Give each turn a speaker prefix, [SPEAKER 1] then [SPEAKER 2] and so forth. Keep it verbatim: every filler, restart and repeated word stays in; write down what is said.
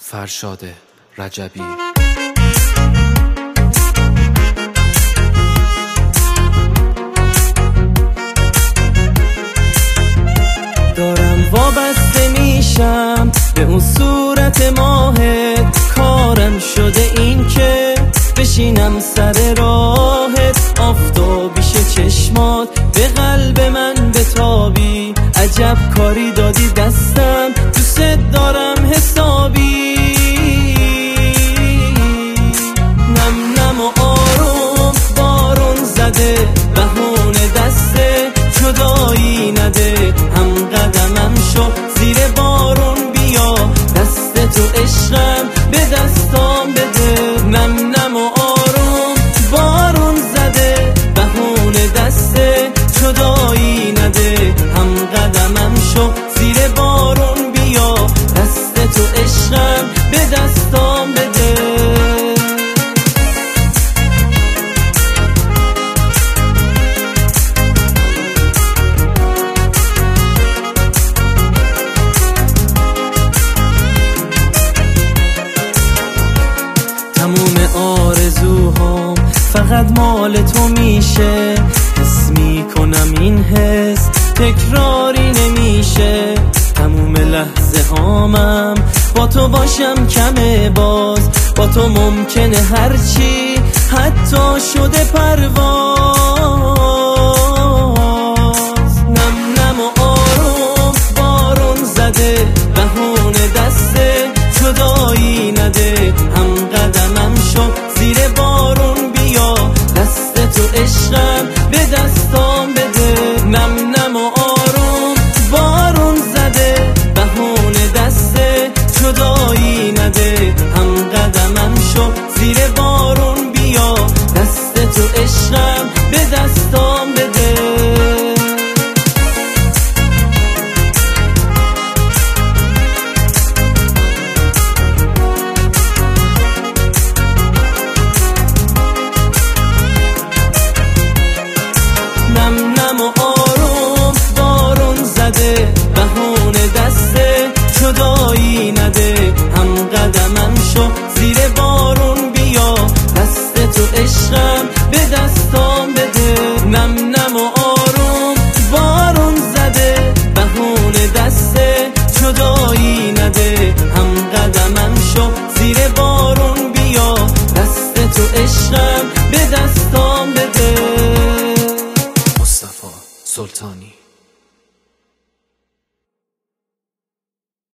[SPEAKER 1] فرشاد رجبی.
[SPEAKER 2] دارم وابسته میشم به اون صورت ماهت، کارم شده این که بشینم سر راهت، آفتابیش چشمات به قلب من بتابی، عجب کاری دادی دستم، دوست دارم حسابی. نم نم و آروم بارون زده، بهونه دسته جدایی نده، هم قدمم شو زیر بارون بیا، دست تو عشقم به دستام بده. نم نم و آروم بارون زده، بهونه دسته جدایی نده، هم قدمم شو زیر بارون بیا، دست تو عشقم به دستام بده. تموم آرزوهام فقط مال تو میشه، حس میکنم این حس تکراری نمیشه، تموم لحظه هامم با تو باشم کمه، باز با تو ممکنه هرچی حتی شده پرواز.